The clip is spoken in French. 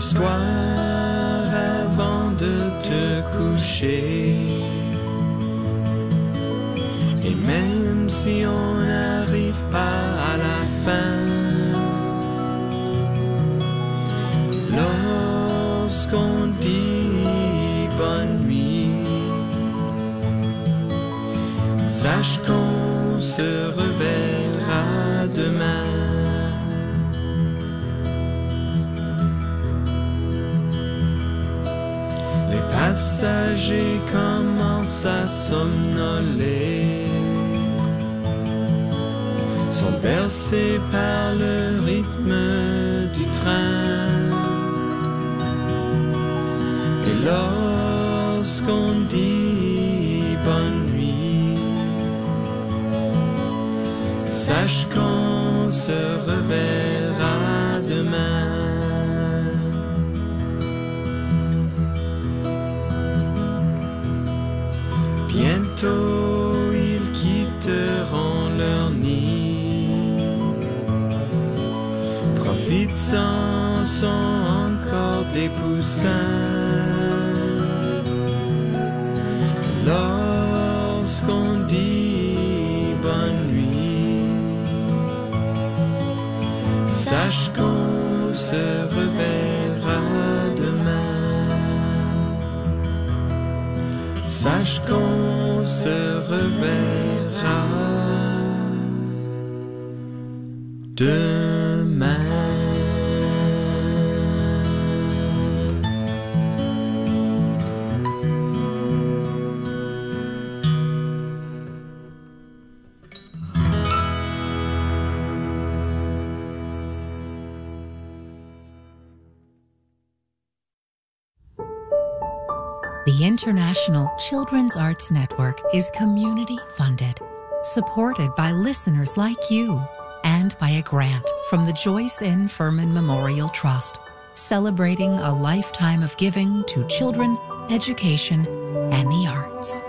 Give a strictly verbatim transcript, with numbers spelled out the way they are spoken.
histoire avant de te coucher. Et même si on n'arrive pas à la fin, lorsqu'on dit bonne nuit, sache qu'on se reverra demain. Les passagers commencent à somnoler, sont bercés par le rythme du train. Et lorsqu'on dit bonne nuit, sache qu'on se reverra demain. Bientôt ils quitteront leur nid, profitent-en, sont encore des poussins. Lorsqu'on dit bonne nuit, sache qu'on se reverra demain. Sache qu'on se reverra demain. The International Children's Arts Network is community-funded, supported by listeners like you, and by a grant from the Joyce N. Furman Memorial Trust, celebrating a lifetime of giving to children, education, and the arts.